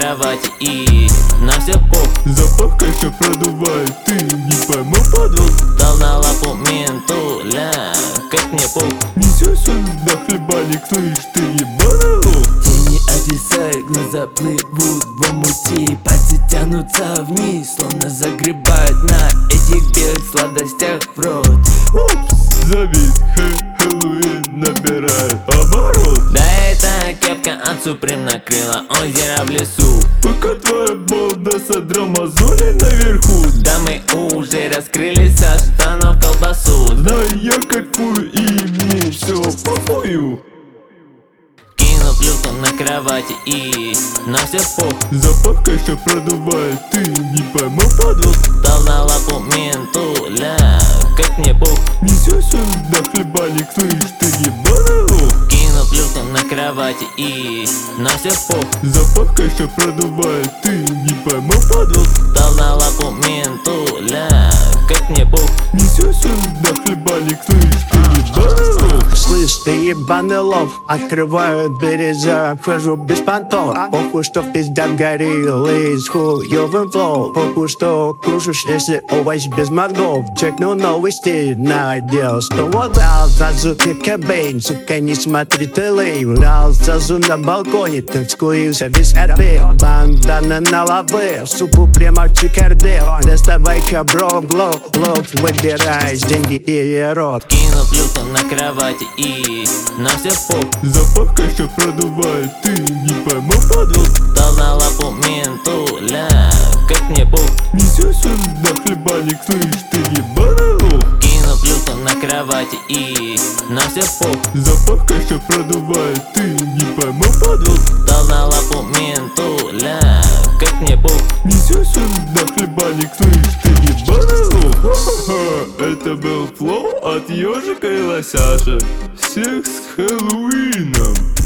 кровати и на все пох. Запах кайфа продувает, ты не поймал подвох. Дал на лапу менту, ля, как мне пох. Несешь сюда хлебальник, слышь, ты ебаный лох. Тени обвисают, глаза плывут в омуте. Пальцы тянутся вниз, словно загребают на этих белых сладостях в рот. Упс, завис, Хэллоуин набирает оборот. Да это кепка от Суприм накрыла озеро в лесу. Пока твоя балда содрал мозоли наверху. Да мы уже раскрыли со штанов колбасу. Знаю я какую, и мне все похую. Кинул плюху на кровати и на все пох. Запах кайфа продувает, ты не поймал подвох. Дал на лапу менту, ля, как мне пох. Несешь сюда хлебальник, слышь, ты ебаный лох. Кинул плюху на кровати и на все пох. Запах кайфа продувает, ты не поймал подвох. Дал на лапу менту, ля, как мне пох. Несешь сюда хлебальник, слышь, ты ебаный лох. Слышь, ты ебаный лов, открываю двери, захожу без понтов. Похуй, что пизда горел и с хуёвым флоу. Похуй, что кружишь, если овощ без мозгов. Чекнул новости, надел 100 вот. Дал сразу ты Кобейн, сука, не смотри ты лейв. Дал сразу на балконе, так склеился весь отбил. Бандана на лаве, супу прямо в чикарде. Доставай-ка бро в лоб, выбирай деньги и рот. Кинул плюху на кровати и на все пох. Запах кайфа продувает, ты не поймал подвох. Дал на лапу менту, ля, как мне пох. Несешь сюда хлебальник, слышь, ты ебаный лох. Кинул плюху на кровати и на все пох. Запах кайфа продувает, ты не поймал подвох. Дал на лапу менту, ля, как мне пох. Несешь сюда хлебальник, слышь, ты ебаный лох. Ха-ха-ха, это был флоу от Ёжика и Лосяша. Всех с Хэллоуином.